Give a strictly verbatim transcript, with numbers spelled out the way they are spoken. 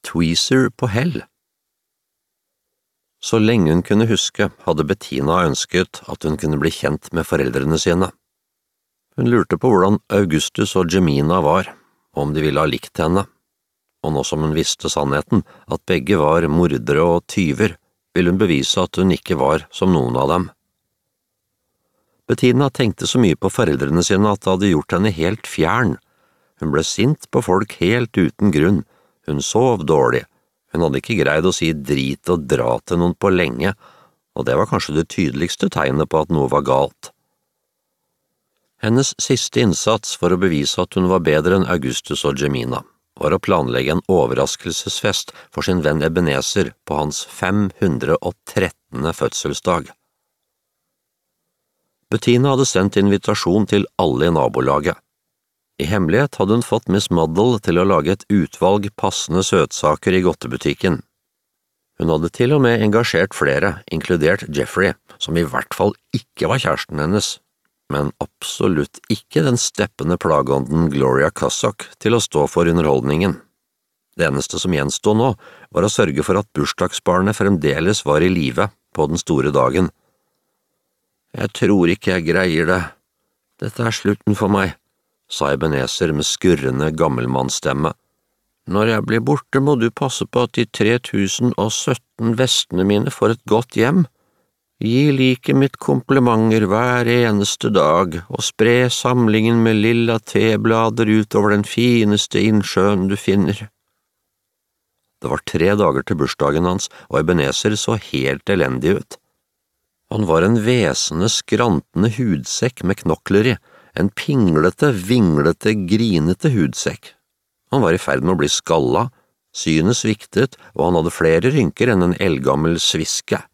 tweezer på hell. Så lenge hun kunne huske, hadde Bettina ønsket at hun kunne bli kjent med foreldrene sine. Hun lurte på hvordan Augustus og Jemina var, og om de ville ha likt henne, og nå som hun visste sannheten, at begge var mordere og tyver, ville hun bevise at hun ikke var som noen av dem. Bettina tenkte så mye på foreldrene sine at det hadde gjort henne helt fjern. Hun ble sint på folk helt uten grunn, hun sov dårlig, hun hadde ikke greid å si drit og dra til noen på lenge, og det var kanskje det tydeligste tegnet på at noe var galt. Hennes siste innsats for å bevise at hun var bedre enn Augustus og Jemina, var å planlegge en overraskelsesfest for sin venn Ebenezer på hans fem hundre og trettende fødselsdag. Bettina hadde sendt invitasjon til alle i nabolaget. I hemmelighet hadde hun fått Miss Muddle til å lage et utvalg passende søtsaker i godtebutikken. Hun hadde til og med engasjert flere, inkludert Jeffrey, som i hvert fall ikke var kjæresten hennes, men absolutt ikke den steppende plageånden Gloria Cussock til å stå for underholdningen. Det eneste som gjenstod nå, var å sørge for at bursdagsbarnet fremdeles var i live på den store dagen. «Jeg tror ikke jeg greier det. Dette er slutten for meg», sa Ebenezer med skurrende gammelmannsstemme. «Når jeg blir borte, må du passe på at de tre tusen og sytten vestene mine får et godt hjem. Gi liket mitt komplimenter hver eneste dag, og spre samlingen med lilla teblader utover den fineste innsjøen du finner.» Det var tre dager til bursdagen hans, og Ebenezer så helt elendig ut. Han var en vesende, skrantende hudsekk med knokler i, en pinglete, vinglete, grinete hudsekk. Han var i ferd med å bli skalla, synet sviktet, og han hadde flere rynker enn en eldgammel sviske.